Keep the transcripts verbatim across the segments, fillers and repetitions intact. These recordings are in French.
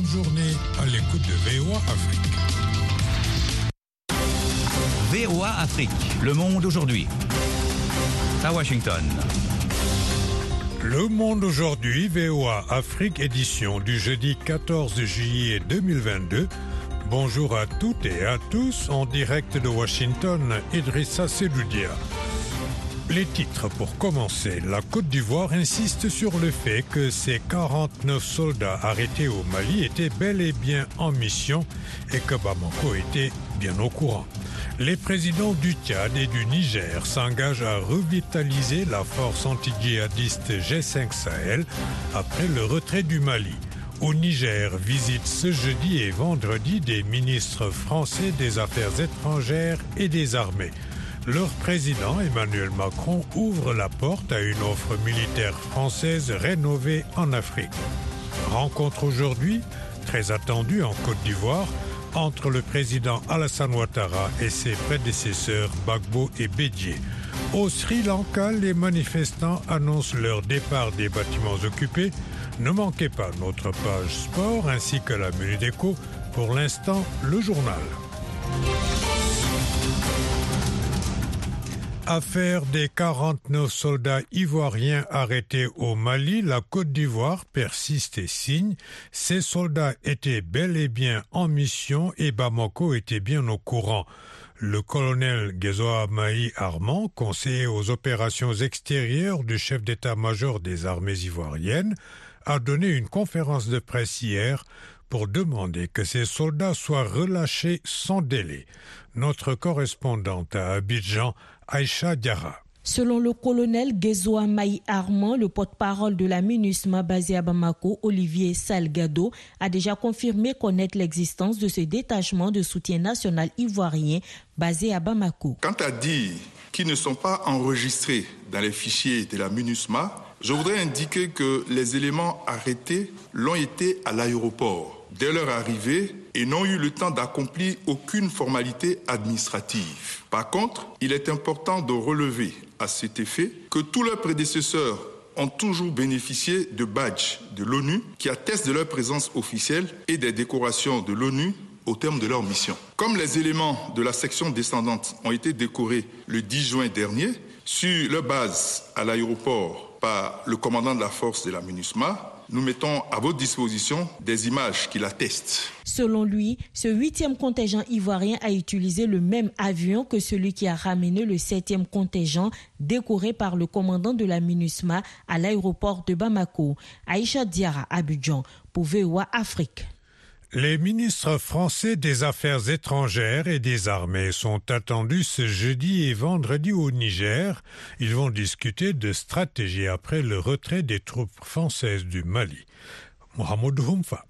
journée à l'écoute de V O A Afrique. V O A Afrique, le monde aujourd'hui. À Washington. Le monde aujourd'hui, V O A Afrique, édition du jeudi quatorze juillet deux mille vingt-deux. Bonjour à toutes et à tous, en direct de Washington, Idrissa Seloudia. Les titres pour commencer. La Côte d'Ivoire insiste sur le fait que ses quarante-neuf soldats arrêtés au Mali étaient bel et bien en mission et que Bamako était bien au courant. Les présidents du Tchad et du Niger s'engagent à revitaliser la force anti-djihadiste G cinq Sahel après le retrait du Mali. Au Niger, visite ce jeudi et vendredi des ministres français des Affaires étrangères et des armées. Leur président, Emmanuel Macron, ouvre la porte à une offre militaire française rénovée en Afrique. Rencontre aujourd'hui, très attendue en Côte d'Ivoire, entre le président Alassane Ouattara et ses prédécesseurs Gbagbo et Bédié. Au Sri Lanka, les manifestants annoncent leur départ des bâtiments occupés. Ne manquez pas notre page sport ainsi que la Minute Éco. Pour l'instant, le journal. Affaire des quarante-neuf soldats ivoiriens arrêtés au Mali, la Côte d'Ivoire persiste et signe. Ces soldats étaient bel et bien en mission et Bamako était bien au courant. Le colonel Gezoa Mahi Armand, conseiller aux opérations extérieures du chef d'état-major des armées ivoiriennes, a donné une conférence de presse hier pour demander que ces soldats soient relâchés sans délai. Notre correspondante à Abidjan, Aïcha Diarra. Selon le colonel Gezoa Mahi Armand, le porte-parole de la MINUSMA basé à Bamako, Olivier Salgado, a déjà confirmé connaître l'existence de ce détachement de soutien national ivoirien basé à Bamako. Quant à dire qu'ils ne sont pas enregistrés dans les fichiers de la MINUSMA, je voudrais indiquer que les éléments arrêtés l'ont été à l'aéroport dès leur arrivée et n'ont eu le temps d'accomplir aucune formalité administrative. Par contre, il est important de relever à cet effet que tous leurs prédécesseurs ont toujours bénéficié de badges de l'ONU qui attestent de leur présence officielle et des décorations de l'ONU au terme de leur mission. Comme les éléments de la section descendante ont été décorés le dix juin dernier, sur leur base à l'aéroport par le commandant de la force de la MINUSMA, nous mettons à votre disposition des images qui l'attestent. Selon lui, ce huitième contingent ivoirien a utilisé le même avion que celui qui a ramené le septième contingent décoré par le commandant de la MINUSMA à l'aéroport de Bamako. Aïcha Diarra, Abidjan, pour V O A Afrique. Les ministres français des Affaires étrangères et des armées sont attendus ce jeudi et vendredi au Niger. Ils vont discuter de stratégie après le retrait des troupes françaises du Mali. Mohamed Houmfa.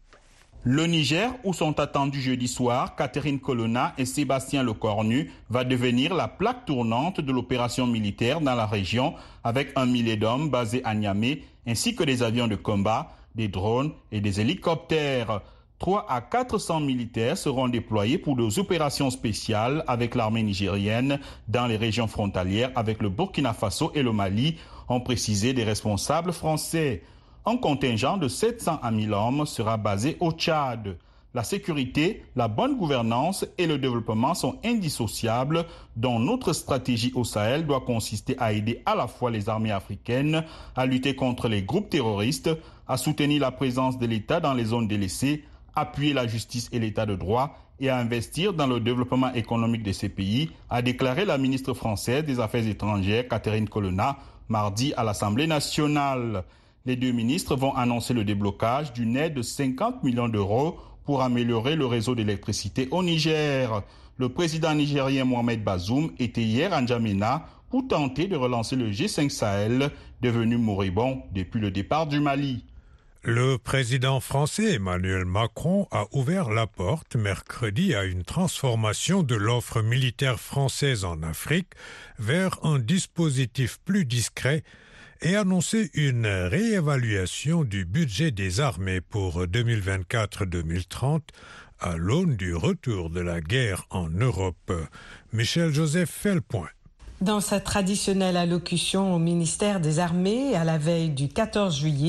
Le Niger, où sont attendus jeudi soir Catherine Colonna et Sébastien Lecornu, va devenir la plaque tournante de l'opération militaire dans la région avec un millier d'hommes basés à Niamey ainsi que des avions de combat, des drones et des hélicoptères. trois à quatre cents militaires seront déployés pour des opérations spéciales avec l'armée nigérienne dans les régions frontalières avec le Burkina Faso et le Mali, ont précisé des responsables français. Un contingent de sept cents à mille hommes sera basé au Tchad. La sécurité, la bonne gouvernance et le développement sont indissociables, dont notre stratégie au Sahel doit consister à aider à la fois les armées africaines à lutter contre les groupes terroristes, à soutenir la présence de l'État dans les zones délaissées, appuyer la justice et l'état de droit et à investir dans le développement économique de ces pays, a déclaré la ministre française des Affaires étrangères, Catherine Colonna, mardi à l'Assemblée nationale. Les deux ministres vont annoncer le déblocage d'une aide de cinquante millions d'euros pour améliorer le réseau d'électricité au Niger. Le président nigérien Mohamed Bazoum était hier à N'Djamena pour tenter de relancer le G cinq Sahel, devenu moribond depuis le départ du Mali. Le président français Emmanuel Macron a ouvert la porte mercredi à une transformation de l'offre militaire française en Afrique vers un dispositif plus discret et annoncé une réévaluation du budget des armées pour deux mille vingt-quatre deux mille trente à l'aune du retour de la guerre en Europe. Michel Joseph fait le point. Dans sa traditionnelle allocution au ministère des Armées à la veille du quatorze juillet,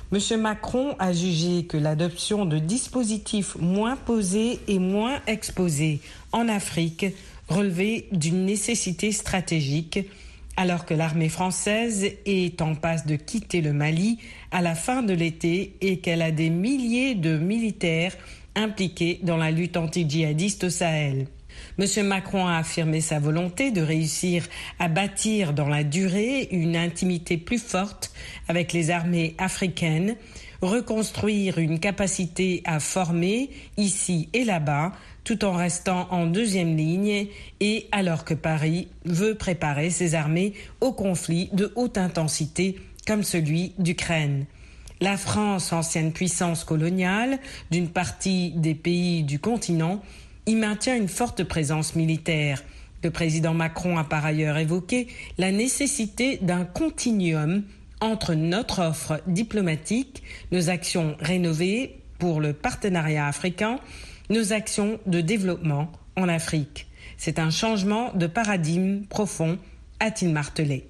M. Macron a jugé que l'adoption de dispositifs moins posés et moins exposés en Afrique relevait d'une nécessité stratégique, alors que l'armée française est en passe de quitter le Mali à la fin de l'été et qu'elle a des milliers de militaires impliqués dans la lutte anti-djihadiste au Sahel. M. Macron a affirmé sa volonté de réussir à bâtir dans la durée une intimité plus forte avec les armées africaines, reconstruire une capacité à former ici et là-bas, tout en restant en deuxième ligne et alors que Paris veut préparer ses armées au conflit de haute intensité comme celui d'Ukraine. La France, ancienne puissance coloniale d'une partie des pays du continent, y maintient une forte présence militaire. Le président Macron a par ailleurs évoqué la nécessité d'un continuum entre notre offre diplomatique, nos actions rénovées pour le partenariat africain, nos actions de développement en Afrique. C'est un changement de paradigme profond, a-t-il martelé.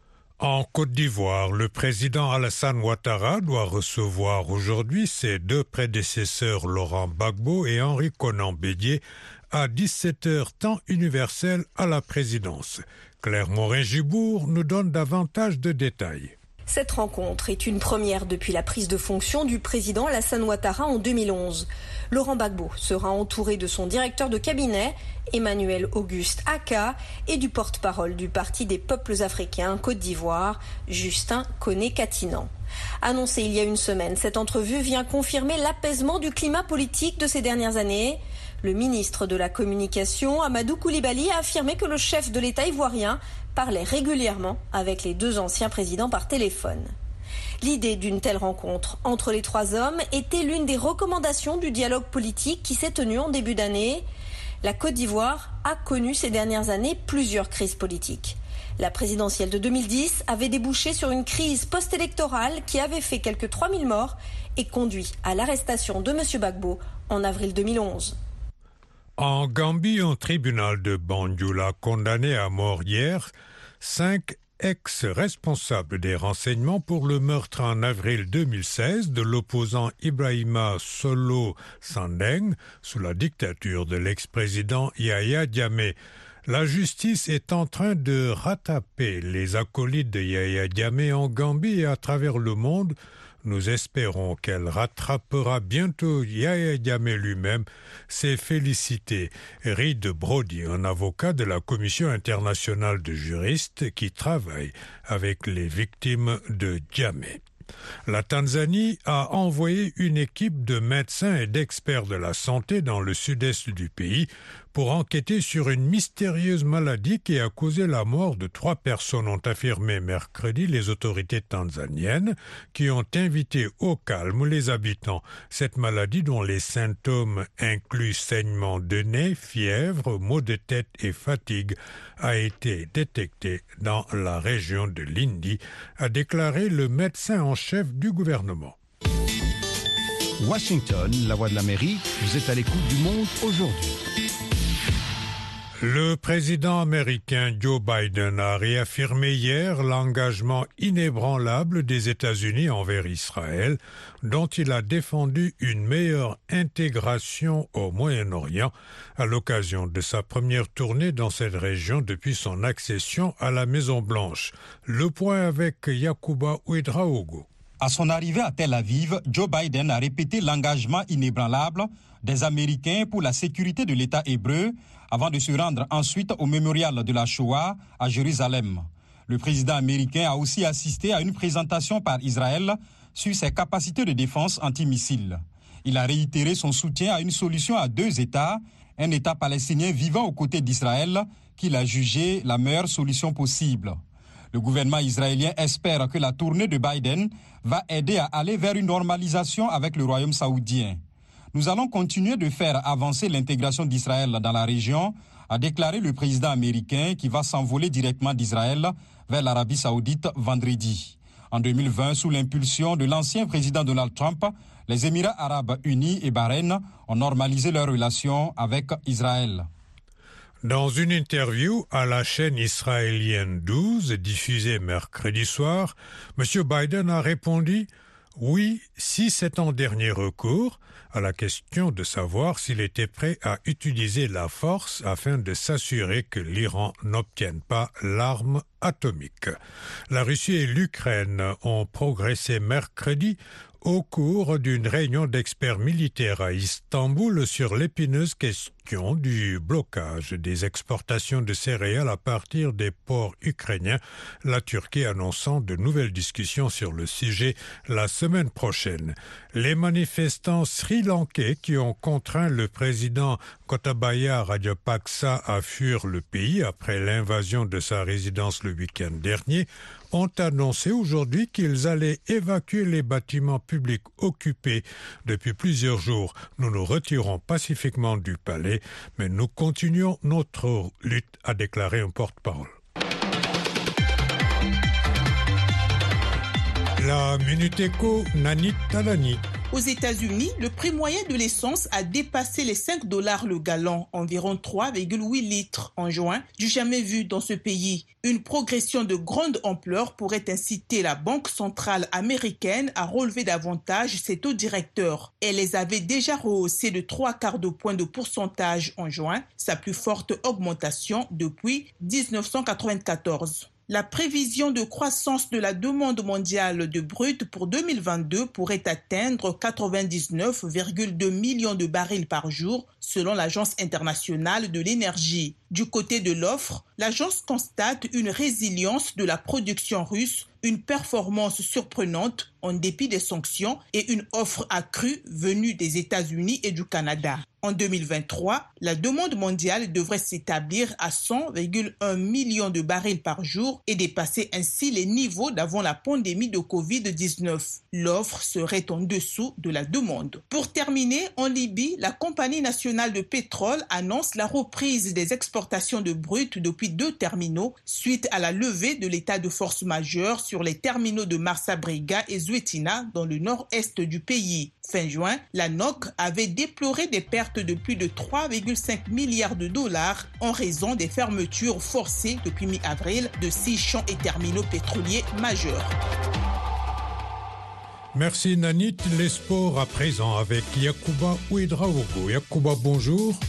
En Côte d'Ivoire, le président Alassane Ouattara doit recevoir aujourd'hui ses deux prédécesseurs Laurent Gbagbo et Henri Konan Bédié à dix-sept heures temps universel à la présidence. Claire Morin-Gibourg nous donne davantage de détails. Cette rencontre est une première depuis la prise de fonction du président Alassane Ouattara en deux mille onze. Laurent Gbagbo sera entouré de son directeur de cabinet, Emmanuel Auguste Aka, et du porte-parole du Parti des peuples africains Côte d'Ivoire, Justin Koné-Katinan. Annoncée il y a une semaine, cette entrevue vient confirmer l'apaisement du climat politique de ces dernières années. Le ministre de la Communication, Amadou Coulibaly, a affirmé que le chef de l'État ivoirien parlait régulièrement avec les deux anciens présidents par téléphone. L'idée d'une telle rencontre entre les trois hommes était l'une des recommandations du dialogue politique qui s'est tenu en début d'année. La Côte d'Ivoire a connu ces dernières années plusieurs crises politiques. La présidentielle de deux mille dix avait débouché sur une crise post-électorale qui avait fait quelques trois mille morts et conduit à l'arrestation de M. Gbagbo en avril deux mille onze. En Gambie, un tribunal de Banjul a condamné à mort hier cinq ex-responsables des renseignements pour le meurtre en avril deux mille seize de l'opposant Ibrahima Solo Sandeng sous la dictature de l'ex-président Yahya Jammeh. La justice est en train de rattraper les acolytes de Yahya Jammeh en Gambie et à travers le monde. Nous espérons qu'elle rattrapera bientôt Yahya Jammeh lui-même. C'est félicité. Reid Brody, un avocat de la Commission internationale de juristes qui travaille avec les victimes de Jammeh. La Tanzanie a envoyé une équipe de médecins et d'experts de la santé dans le sud-est du pays pour enquêter sur une mystérieuse maladie qui a causé la mort de trois personnes, ont affirmé mercredi les autorités tanzaniennes qui ont invité au calme les habitants. Cette maladie, dont les symptômes incluent saignement de nez, fièvre, maux de tête et fatigue, a été détectée dans la région de Lindi, a déclaré le médecin en chef du gouvernement. Washington, la voix de l'Amérique, vous êtes à l'écoute du monde aujourd'hui. Le président américain Joe Biden a réaffirmé hier l'engagement inébranlable des États-Unis envers Israël, dont il a défendu une meilleure intégration au Moyen-Orient à l'occasion de sa première tournée dans cette région depuis son accession à la Maison-Blanche. Le point avec Yacouba Ouedraogo. À son arrivée à Tel Aviv, Joe Biden a répété l'engagement inébranlable des Américains pour la sécurité de l'État hébreu avant de se rendre ensuite au mémorial de la Shoah à Jérusalem. Le président américain a aussi assisté à une présentation par Israël sur ses capacités de défense antimissile. Il a réitéré son soutien à une solution à deux États, un État palestinien vivant aux côtés d'Israël, qu'il a jugé la meilleure solution possible. Le gouvernement israélien espère que la tournée de Biden va aider à aller vers une normalisation avec le royaume saoudien. Nous allons continuer de faire avancer l'intégration d'Israël dans la région, a déclaré le président américain qui va s'envoler directement d'Israël vers l'Arabie saoudite vendredi. En deux mille vingt, sous l'impulsion de l'ancien président Donald Trump, les Émirats arabes unis et Bahreïn ont normalisé leurs relations avec Israël. Dans une interview à la chaîne israélienne douze, diffusée mercredi soir, M. Biden a répondu « Oui, si c'est en dernier recours, à la question de savoir s'il était prêt à utiliser la force afin de s'assurer que l'Iran n'obtienne pas l'arme atomique. La Russie et l'Ukraine ont progressé mercredi au cours d'une réunion d'experts militaires à Istanbul sur l'épineuse question du blocage des exportations de céréales à partir des ports ukrainiens, la Turquie annonçant de nouvelles discussions sur le sujet la semaine prochaine. Les manifestants sri-lankais qui ont contraint le président Gotabaya Rajapaksa à fuir le pays après l'invasion de sa résidence le week-end dernier ont annoncé aujourd'hui qu'ils allaient évacuer les bâtiments publics occupés depuis plusieurs jours. Nous nous retirons pacifiquement du palais, mais nous continuons notre lutte, a déclaré un porte-parole. La Minute Éco, Nani Talani. Aux États-Unis, le prix moyen de l'essence a dépassé les cinq dollars le gallon, environ trois virgule huit litres en juin, du jamais vu dans ce pays. Une progression de grande ampleur pourrait inciter la Banque centrale américaine à relever davantage ses taux directeurs. Elle les avait déjà rehaussés de trois quarts de point de pourcentage en juin, sa plus forte augmentation depuis dix-neuf cent quatre-vingt-quatorze. La prévision de croissance de la demande mondiale de brut pour deux mille vingt-deux pourrait atteindre quatre-vingt-dix-neuf virgule deux millions de barils par jour, selon l'Agence internationale de l'énergie. Du côté de l'offre, l'agence constate une résilience de la production russe, une performance surprenante en dépit des sanctions et une offre accrue venue des États-Unis et du Canada. En deux mille vingt-trois, la demande mondiale devrait s'établir à cent virgule un millions de barils par jour et dépasser ainsi les niveaux d'avant la pandémie de covid dix-neuf. L'offre serait en dessous de la demande. Pour terminer, en Libye, la compagnie nationale de pétrole annonce la reprise des exportations de brut depuis deux terminaux suite à la levée de l'état de force majeure sur les terminaux de Marsa-Brega et Zouetina dans le nord-est du pays. Fin juin, la N O C avait déploré des pertes de plus de trois virgule cinq milliards de dollars en raison des fermetures forcées depuis mi-avril de six champs et terminaux pétroliers majeurs. Merci Nanit. Les sports à présent avec Yacouba Ouedraogo. Yacouba, bonjour.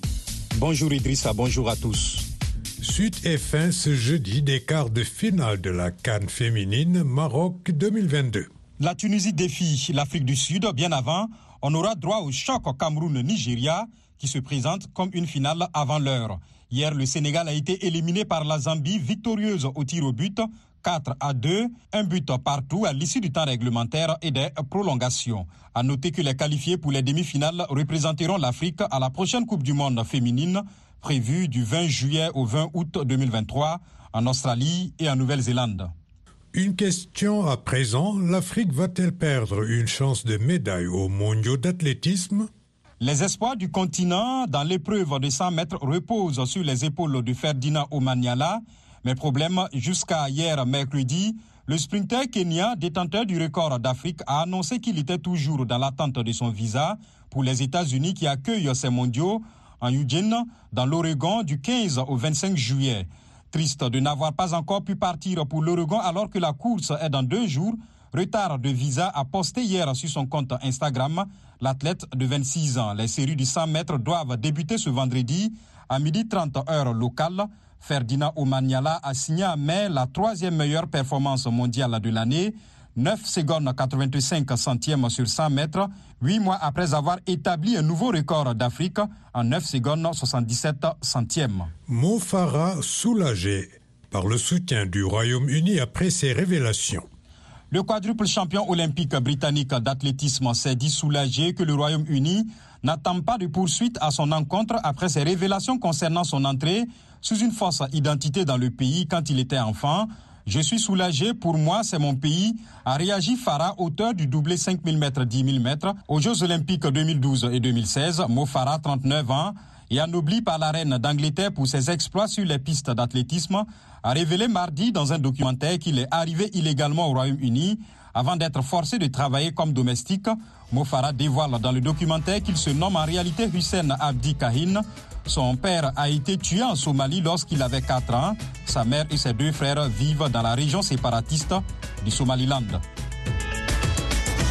Bonjour Idrissa, bonjour à tous. Suite et fin ce jeudi des quarts de finale de la CAN féminine Maroc deux mille vingt-deux. La Tunisie défie l'Afrique du Sud. Bien avant, on aura droit au choc Cameroun-Nigeria qui se présente comme une finale avant l'heure. Hier, le Sénégal a été éliminé par la Zambie, victorieuse au tir au but, quatre à deux, un but partout à l'issue du temps réglementaire et des prolongations. À noter que les qualifiés pour les demi-finales représenteront l'Afrique à la prochaine Coupe du Monde féminine, prévue du vingt juillet au vingt août deux mille vingt-trois en Australie et en Nouvelle-Zélande. Une question à présent, l'Afrique va-t-elle perdre une chance de médaille aux mondiaux d'athlétisme ? Les espoirs du continent dans l'épreuve de cent mètres reposent sur les épaules de Ferdinand Omanyala. Mais problème, jusqu'à hier mercredi, le sprinter kenyan, détenteur du record d'Afrique, a annoncé qu'il était toujours dans l'attente de son visa pour les États-Unis qui accueillent ces mondiaux en Eugene, dans l'Oregon, du quinze au vingt-cinq juillet. Triste de n'avoir pas encore pu partir pour l'Oregon alors que la course est dans deux jours. Retard de visa a posté hier sur son compte Instagram l'athlète de vingt-six ans. Les séries du cent mètres doivent débuter ce vendredi à midi trente heure locale. Ferdinand Omanyala a signé en mai la troisième meilleure performance mondiale de l'année, neuf secondes quatre-vingt-cinq centièmes sur cent mètres, huit mois après avoir établi un nouveau record d'Afrique en neuf secondes soixante-dix-sept centièmes. Mo Farah soulagé par le soutien du Royaume-Uni après ses révélations. Le quadruple champion olympique britannique d'athlétisme s'est dit soulagé que le Royaume-Uni n'attend pas de poursuite à son encontre après ses révélations concernant son entrée sous une fausse identité dans le pays quand il était enfant. Je suis soulagé, pour moi c'est mon pays, a réagi Farah, auteur du doublé cinq mille mètres, dix mille mètres aux Jeux olympiques deux mille douze et deux mille seize. Mo Farah, trente-neuf ans, et anobli par la reine d'Angleterre pour ses exploits sur les pistes d'athlétisme, a révélé mardi dans un documentaire qu'il est arrivé illégalement au Royaume-Uni avant d'être forcé de travailler comme domestique. Mo Farah dévoile dans le documentaire qu'il se nomme en réalité Hussein Abdi Kahin. Son père a été tué en Somalie lorsqu'il avait quatre ans. Sa mère et ses deux frères vivent dans la région séparatiste du Somaliland.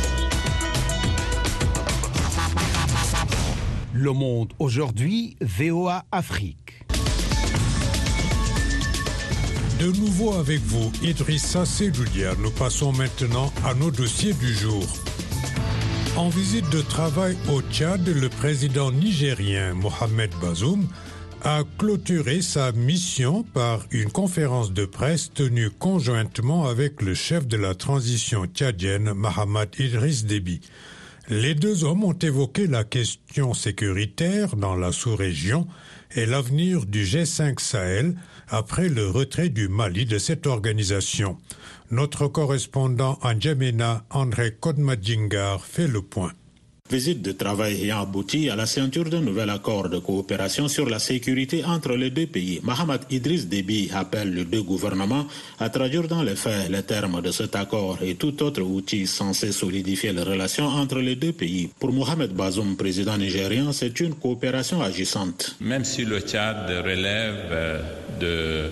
Le Monde aujourd'hui, V O A Afrique. De nouveau avec vous, Idrissa Seloudia. Nous passons maintenant à nos dossiers du jour. En visite de travail au Tchad, le président nigérien Mohamed Bazoum a clôturé sa mission par une conférence de presse tenue conjointement avec le chef de la transition tchadienne, Mahamat Idriss Déby. Les deux hommes ont évoqué la question sécuritaire dans la sous-région et l'avenir du G cinq Sahel après le retrait du Mali de cette organisation. Notre correspondant en N'Djamena, André Kodmadjingar, fait le point. Visite de travail ayant abouti à la signature d'un nouvel accord de coopération sur la sécurité entre les deux pays. Mahamat Idriss Déby appelle les deux gouvernements à traduire dans les faits les termes de cet accord et tout autre outil censé solidifier les relations entre les deux pays. Pour Mohamed Bazoum, président nigérien, c'est une coopération agissante. Même si le Tchad relève de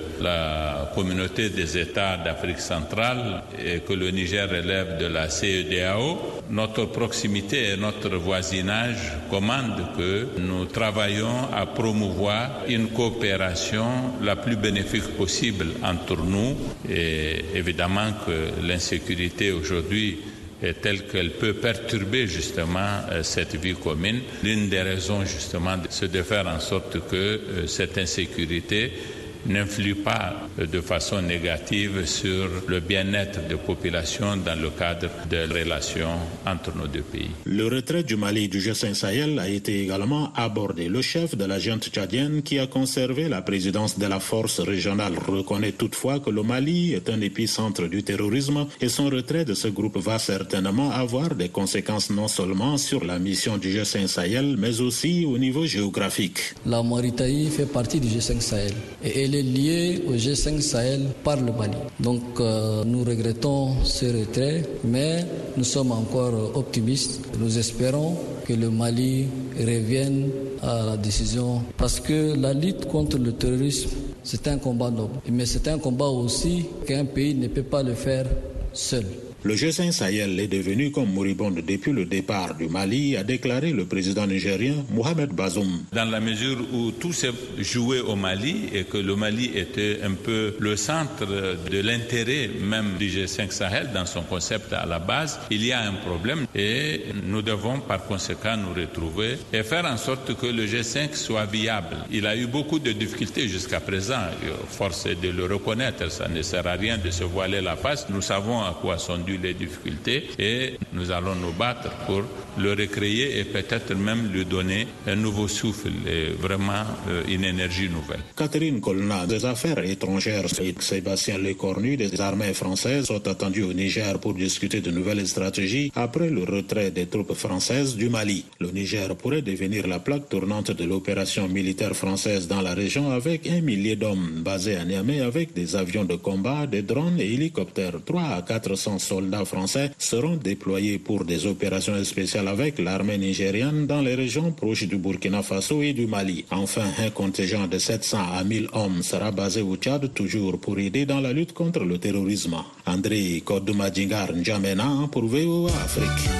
la communauté des États d'Afrique centrale et que le Niger relève de la C E D A O, notre proximité et notre voisinage commande que nous travaillons à promouvoir une coopération la plus bénéfique possible entre nous. Et évidemment que l'insécurité aujourd'hui est telle qu'elle peut perturber justement cette vie commune. L'une des raisons justement, c'est de faire en sorte que cette insécurité n'influe pas de façon négative sur le bien-être des populations dans le cadre des relations entre nos deux pays. Le retrait du Mali du G cinq Sahel a été également abordé. Le chef de la junte tchadienne qui a conservé la présidence de la force régionale reconnaît toutefois que le Mali est un épicentre du terrorisme et son retrait de ce groupe va certainement avoir des conséquences non seulement sur la mission du G cinq Sahel mais aussi au niveau géographique. La Mauritanie fait partie du G cinq Sahel et elle est liée au G cinq Sahel par le Mali. Donc euh, nous regrettons ce retrait, mais nous sommes encore optimistes. Nous espérons que le Mali revienne à la décision parce que la lutte contre le terrorisme, c'est un combat noble. Mais c'est un combat aussi qu'un pays ne peut pas le faire seul. Le G cinq Sahel est devenu comme moribonde depuis le départ du Mali, a déclaré le président nigérien Mohamed Bazoum. Dans la mesure où tout s'est joué au Mali et que le Mali était un peu le centre de l'intérêt même du G cinq Sahel dans son concept à la base, il y a un problème et nous devons par conséquent nous retrouver et faire en sorte que le G cinq soit viable. Il a eu beaucoup de difficultés jusqu'à présent, force est de le reconnaître, ça ne sert à rien de se voiler la face. Nous savons à quoi sont les difficultés et nous allons nous battre pour le recréer et peut-être même lui donner un nouveau souffle et vraiment euh, une énergie nouvelle. Catherine Colonna des Affaires étrangères et Sébastien Lecornu des armées françaises sont attendus au Niger pour discuter de nouvelles stratégies après le retrait des troupes françaises du Mali. Le Niger pourrait devenir la plaque tournante de l'opération militaire française dans la région avec un millier d'hommes basés à Niamey avec des avions de combat, des drones et hélicoptères. trois à quatre cents soldats français seront déployés pour des opérations spéciales avec l'armée nigériane dans les régions proches du Burkina Faso et du Mali. Enfin, un contingent de sept cents à mille hommes sera basé au Tchad, toujours pour aider dans la lutte contre le terrorisme. André Kodoumadjingar N'Djamena pour V O A Afrique.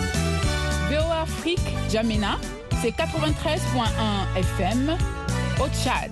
V O A Afrique, N'Djamena, c'est quatre-vingt-treize virgule un F M au Tchad.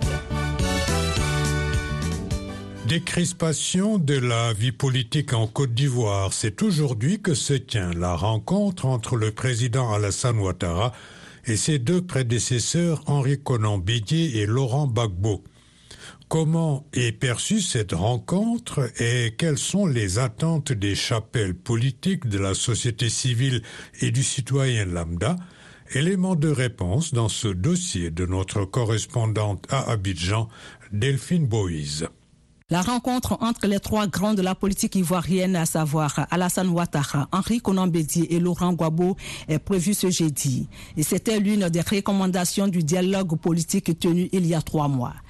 Décrispation de la vie politique en Côte d'Ivoire, c'est aujourd'hui que se tient la rencontre entre le président Alassane Ouattara et ses deux prédécesseurs Henri Konan Bédié et Laurent Gbagbo. Comment est perçue cette rencontre et quelles sont les attentes des chapelles politiques de la société civile et du citoyen lambda? Élément de réponse dans ce dossier de notre correspondante à Abidjan, Delphine Boïse. La rencontre entre les trois grands de la politique ivoirienne, à savoir Alassane Ouattara, Henri Konan Bédié et Laurent Gbagbo, est prévue ce jeudi. Et c'était l'une des recommandations du dialogue politique tenu il y a trois mois.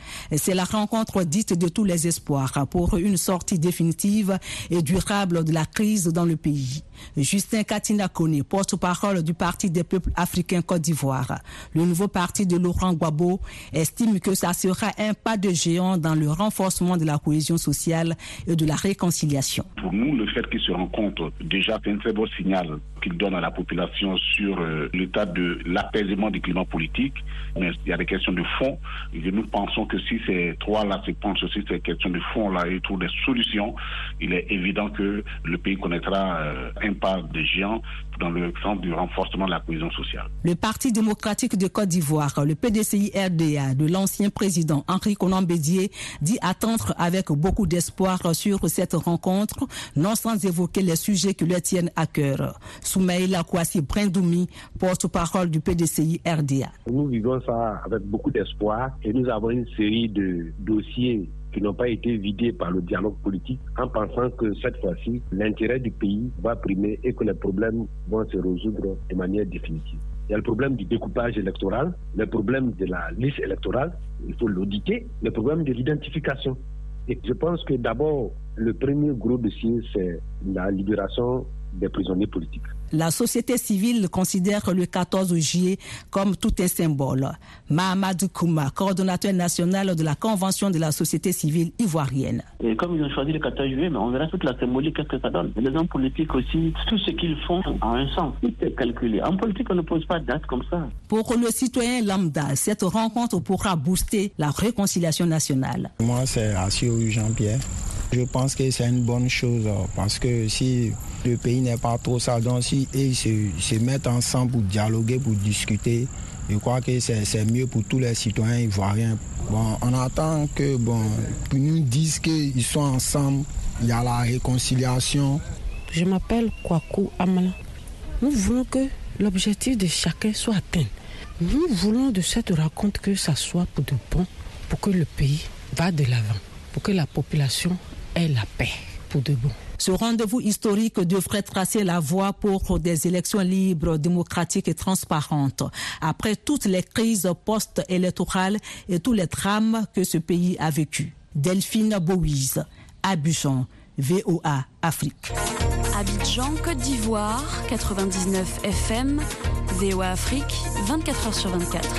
C'est la rencontre dite de tous les espoirs pour une sortie définitive et durable de la crise dans le pays. Justin Katina Kone, porte-parole du Parti des peuples africains Côte d'Ivoire. Le nouveau parti de Laurent Gbagbo estime que ça sera un pas de géant dans le renforcement de la cohésion sociale et de la réconciliation. Pour nous, le fait qu'ils se rencontrent, déjà, c'est un très beau signal qu'il donne à la population sur euh, l'état de l'apaisement du climat politique. Mais il y a des questions de fond. Et nous pensons que si ces trois-là se penchent sur ces questions de fond-là et trouvent des solutions, il est évident que le pays connaîtra euh, un pas de géant dans le sens du renforcement de la cohésion sociale. Le Parti démocratique de Côte d'Ivoire, le P D C I R D A de l'ancien président Henri Konan Bédié, dit attendre avec beaucoup d'espoir sur cette rencontre, non sans évoquer les sujets qui leur tiennent à cœur. Soumaïla Kouassi Brindoumi, porte-parole du P D C I R D A. Nous vivons ça avec beaucoup d'espoir et nous avons une série de dossiers qui n'ont pas été vidés par le dialogue politique, en pensant que cette fois-ci, l'intérêt du pays va primer et que les problèmes vont se résoudre de manière définitive. Il y a le problème du découpage électoral, le problème de la liste électorale, il faut l'auditer, le problème de l'identification. Et je pense que d'abord, le premier gros dossier, c'est la libération des prisonniers politiques. La société civile considère le quatorze juillet comme tout un symbole. Mahamadou Kouma, coordonnateur national de la Convention de la société civile ivoirienne. Et comme ils ont choisi le quatorze juillet, mais on verra toute la symbolique, qu'est-ce que ça donne. Les hommes politiques aussi, tout ce qu'ils font a un sens, tout est calculé. En politique, on ne pose pas de date comme ça. Pour le citoyen lambda, cette rencontre pourra booster la réconciliation nationale. Moi, c'est Assio Jean-Pierre. Je pense que c'est une bonne chose parce que si le pays n'est pas trop ça, donc si ils se, se mettent ensemble pour dialoguer, pour discuter, je crois que c'est, c'est mieux pour tous les citoyens ivoiriens. Bon, on attend que bon, qu'ils nous disent qu'ils sont ensemble, il y a la réconciliation. Je m'appelle Kwaku Amala. Nous voulons que l'objectif de chacun soit atteint. Nous voulons de cette rencontre que ça soit pour de bon, pour que le pays va de l'avant, pour que la population ait la paix pour de bon. Ce rendez-vous historique devrait tracer la voie pour des élections libres, démocratiques et transparentes. Après toutes les crises post-électorales et tous les drames que ce pays a vécu. Delphine Bouise, Abidjan, V O A Afrique. Abidjan, Côte d'Ivoire, quatre-vingt-dix-neuf F M, V O A Afrique, vingt-quatre heures sur vingt-quatre.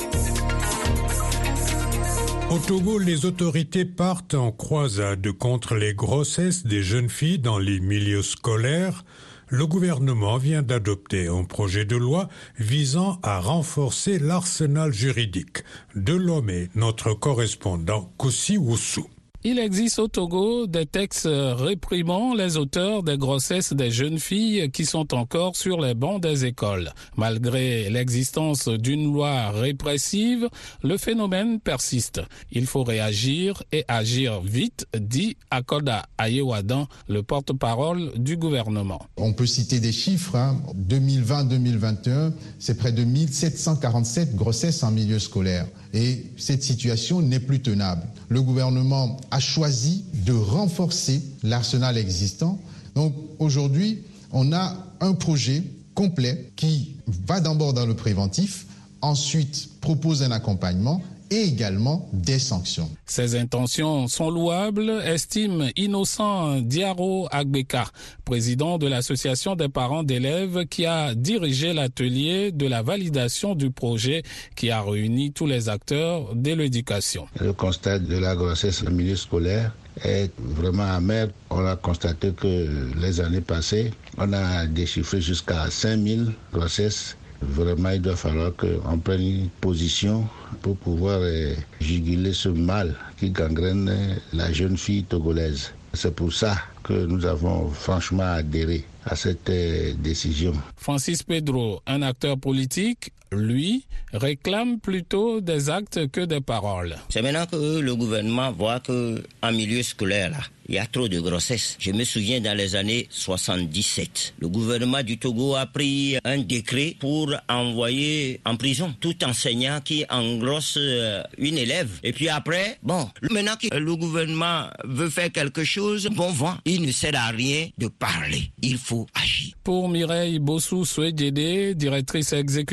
Au Togo, les autorités partent en croisade contre les grossesses des jeunes filles dans les milieux scolaires. Le gouvernement vient d'adopter un projet de loi visant à renforcer l'arsenal juridique. De Lomé, notre correspondant Koussi Woussou. Il existe au Togo des textes réprimant les auteurs des grossesses des jeunes filles qui sont encore sur les bancs des écoles. Malgré l'existence d'une loi répressive, le phénomène persiste. Il faut réagir et agir vite, dit Akoda Ayewadan, le porte-parole du gouvernement. On peut citer des chiffres. Hein. deux mille vingt deux mille vingt et un, c'est près de mille sept cent quarante-sept grossesses en milieu scolaire. Et cette situation n'est plus tenable. Le gouvernement a choisi de renforcer l'arsenal existant. Donc aujourd'hui, on a un projet complet qui va d'abord dans le préventif, ensuite propose un accompagnement et également des sanctions. Ces intentions sont louables, estime Innocent Diaro Agbeka, président de l'association des parents d'élèves qui a dirigé l'atelier de la validation du projet qui a réuni tous les acteurs de l'éducation. Le constat de la grossesse en milieu scolaire est vraiment amer. On a constaté que les années passées, on a déchiffré jusqu'à cinq mille grossesses. Vraiment, il doit falloir qu'on prenne une position pour pouvoir euh, juguler ce mal qui gangrène la jeune fille togolaise. C'est pour ça que nous avons franchement adhéré à cette euh, décision. Francis Pedro, un acteur politique, lui, réclame plutôt des actes que des paroles. C'est maintenant que le gouvernement voit qu'en milieu scolaire, là, il y a trop de grossesses. Je me souviens dans les années soixante-dix-sept, le gouvernement du Togo a pris un décret pour envoyer en prison tout enseignant qui engrosse une élève. Et puis après, bon, maintenant que le gouvernement veut faire quelque chose, bon vent, il ne sert à rien de parler. Il faut agir. Pour Mireille Bossou Souedjede, directrice exécutive de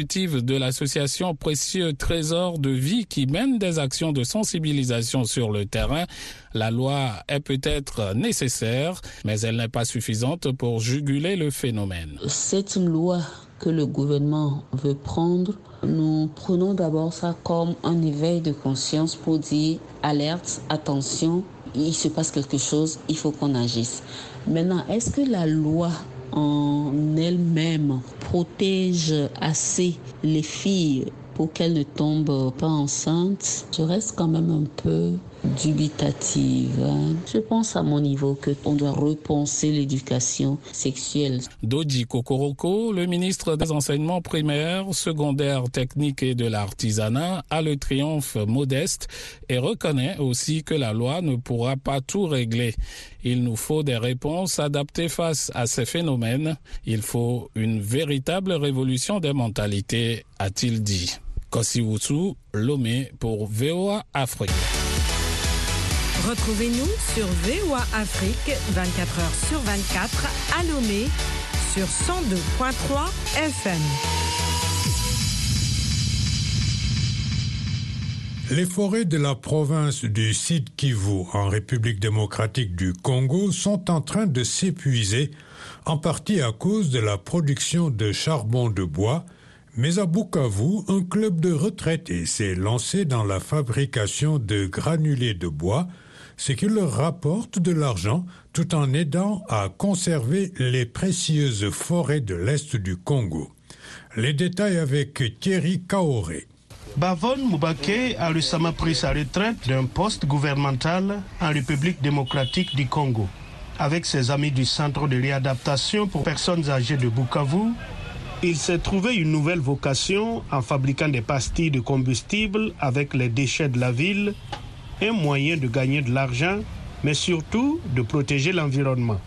de l'association Précieux Trésor de Vie qui mène des actions de sensibilisation sur le terrain. La loi est peut-être nécessaire, mais elle n'est pas suffisante pour juguler le phénomène. Cette loi que le gouvernement veut prendre, nous prenons d'abord ça comme un éveil de conscience pour dire alerte, attention, il se passe quelque chose, il faut qu'on agisse. Maintenant, est-ce que la loi en elle-même protège assez les filles pour qu'elles ne tombent pas enceintes? Je reste quand même un peu dubitative. Je pense à mon niveau qu'on doit repenser l'éducation sexuelle. Dodi Kokoroko, le ministre des enseignements primaires, secondaires, techniques et de l'artisanat, a le triomphe modeste et reconnaît aussi que la loi ne pourra pas tout régler. Il nous faut des réponses adaptées face à ces phénomènes. Il faut une véritable révolution des mentalités, a-t-il dit. Kosiwutu, Lomé pour V O A Afrique. Retrouvez-nous sur V O A Afrique vingt-quatre heures sur vingt-quatre à Lomé sur cent deux virgule trois F M. Les forêts de la province du Sud Kivu en République démocratique du Congo sont en train de s'épuiser, en partie à cause de la production de charbon de bois. Mais à Bukavu, un club de retraités s'est lancé dans la fabrication de granulés de bois, ce qui leur rapporte de l'argent tout en aidant à conserver les précieuses forêts de l'Est du Congo. Les détails avec Thierry Kaoré. Bavon Moubake a récemment pris sa retraite d'un poste gouvernemental en République démocratique du Congo. Avec ses amis du Centre de réadaptation pour personnes âgées de Bukavu, il s'est trouvé une nouvelle vocation en fabriquant des pastilles de combustible avec les déchets de la ville, un moyen de gagner de l'argent, mais surtout de protéger l'environnement.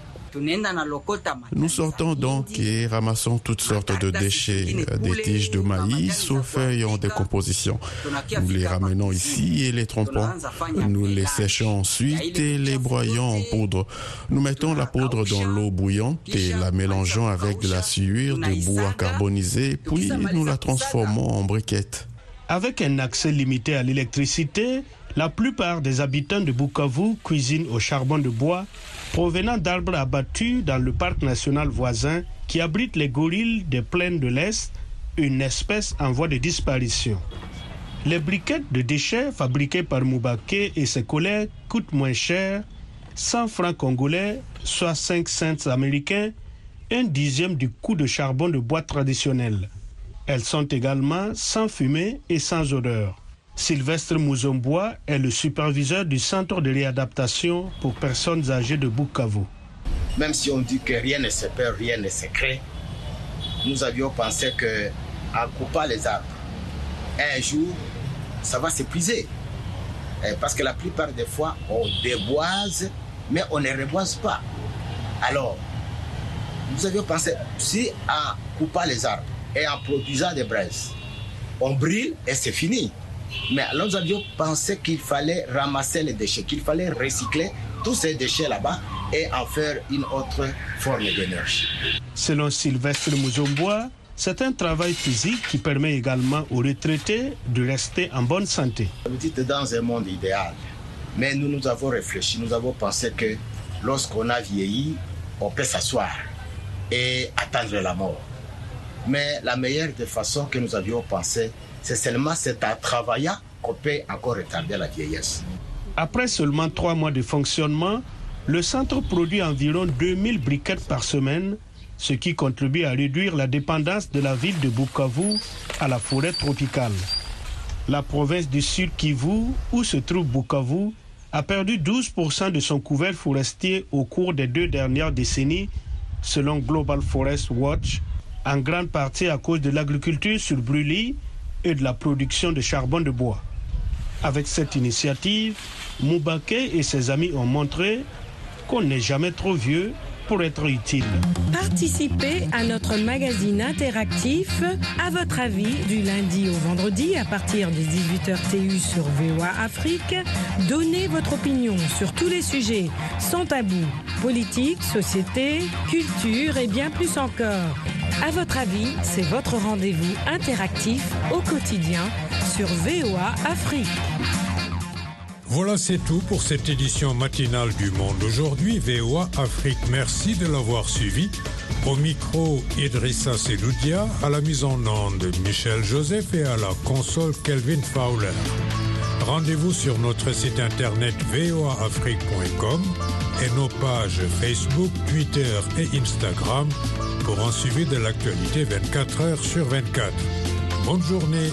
Nous sortons donc et ramassons toutes sortes de déchets, des tiges de maïs aux feuilles en décomposition. Nous les ramenons ici et les trempons. Nous les séchons ensuite et les broyons en poudre. Nous mettons la poudre dans l'eau bouillante et la mélangeons avec de la sueur de bois carbonisé, puis nous la transformons en briquettes. Avec un accès limité à l'électricité, la plupart des habitants de Bukavu cuisinent au charbon de bois provenant d'arbres abattus dans le parc national voisin qui abrite les gorilles des plaines de l'Est, une espèce en voie de disparition. Les briquettes de déchets fabriquées par Moubake et ses collègues coûtent moins cher, cent francs congolais, soit cinq cents américains, un dixième du coût de charbon de bois traditionnel. Elles sont également sans fumée et sans odeur. Sylvestre Mouzombois est le superviseur du Centre de réadaptation pour personnes âgées de Bukavu. Même si on dit que rien ne se perd, rien ne se crée, nous avions pensé qu'en coupant les arbres, un jour, ça va s'épuiser. Parce que la plupart des fois, on déboise, mais on ne reboise pas. Alors, nous avions pensé, si en coupant les arbres et en produisant des braises, on brûle et c'est fini. Mais alors nous avions pensé qu'il fallait ramasser les déchets, qu'il fallait recycler tous ces déchets là-bas et en faire une autre forme d'énergie. Selon Sylvestre Mouzombois, c'est un travail physique qui permet également aux retraités de rester en bonne santé. Vous dites dans un monde idéal, mais nous nous avons réfléchi, nous avons pensé que lorsqu'on a vieilli, on peut s'asseoir et attendre la mort. Mais la meilleure des façons que nous avions pensé, c'est seulement c'est en travaillant qu'on peut encore retarder la vieillesse. Après seulement trois mois de fonctionnement, le centre produit environ deux mille briquettes par semaine, ce qui contribue à réduire la dépendance de la ville de Bukavu à la forêt tropicale. La province du Sud Kivu, où se trouve Bukavu, a perdu douze pour cent de son couvert forestier au cours des deux dernières décennies, selon Global Forest Watch, en grande partie à cause de l'agriculture sur brûlis et de la production de charbon de bois. Avec cette initiative, Moubake et ses amis ont montré qu'on n'est jamais trop vieux pour être utile. Participez à notre magazine interactif À votre avis du lundi au vendredi à partir des dix-huit heures T U sur V O A Afrique. Donnez votre opinion sur tous les sujets sans tabou, politique, société, culture et bien plus encore. À votre avis, c'est votre rendez-vous interactif au quotidien sur V O A Afrique. Voilà, c'est tout pour cette édition matinale du Monde aujourd'hui. V O A Afrique, merci de l'avoir suivi. Au micro, Idrissa Seloudia, à la mise en onde, Michel Joseph et à la console, Kelvin Fowler. Rendez-vous sur notre site internet v o a afrique point com et nos pages Facebook, Twitter et Instagram pour en suivre de l'actualité vingt-quatre heures sur vingt-quatre. Bonne journée